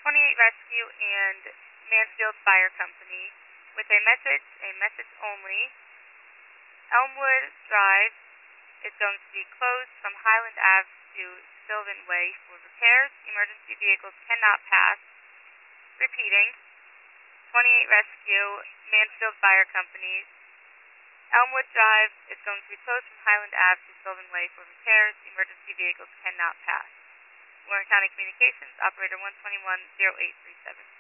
28 Rescue and Mansfield Fire Company with a message only. Elmwood Drive is going to be closed from Highland Ave to Sylvan Way for repairs. Emergency vehicles cannot pass. Repeating, 28 Rescue, Mansfield Fire Company. Elmwood Drive is going to be closed from Highland Ave to Sylvan Way for repairs. Emergency vehicles cannot pass. Warren County Communications, Operator 121-0837.